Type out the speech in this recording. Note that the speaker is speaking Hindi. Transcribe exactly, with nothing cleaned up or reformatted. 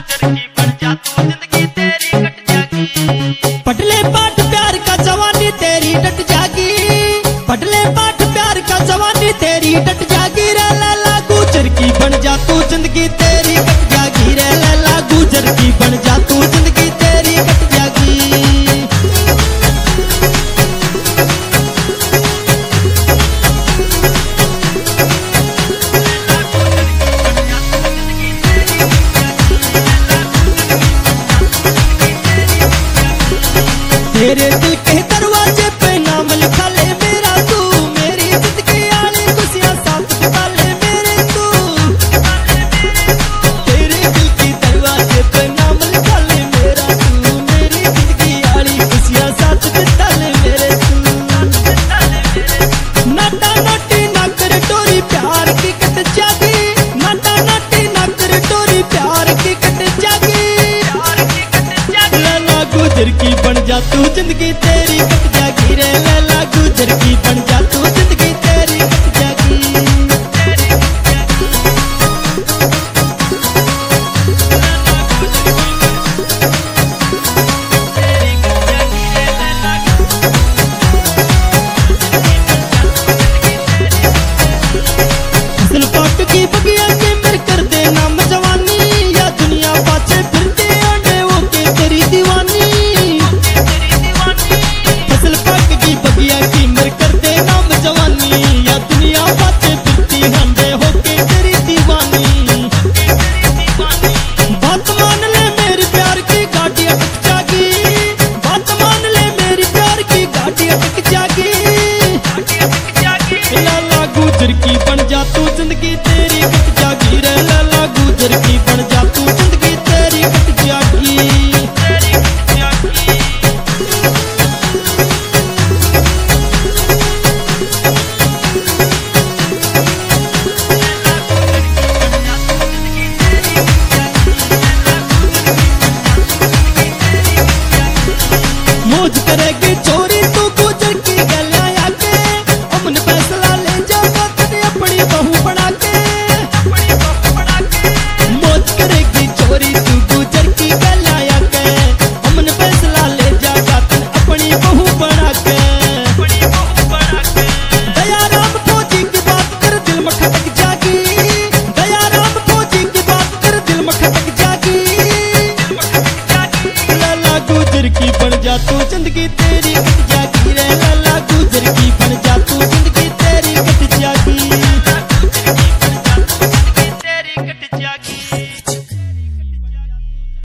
पटले पाठ प्यार का जवानी तेरी डट जागी, पटले पाठ प्यार का जवानी तेरी डट जागी रे लैला गुजर की बन जा तू जिंदगी तेरी कट जागी रे लैला गुजर की बन जा तू जिंदगी तेरी कट जागी। तेरे दिल के दरवाजे पे नाम लिखा ले मेरा तू, मेरी जिंदगी आली खुशियां साथ बिता ले मेरे तू। तेरे दिल के दरवाजे पे नाम लिखा ले मेरा तू, मेरी जिंदगी आली खुशियां साथ बिता ले मेरे तू। नाटा नाटी ना कर टोरी प्यार की कट जागी, नाटा नाटी ना कर टोरी प्यार की कट जागी। लैला गुजर की बन जा तू जिंदगी तेरी कट जागी रे लैला गुजर की बन जा तू जिंदगी तेरी कट जागी। फसल पाट की बगिया के मेरे कर देना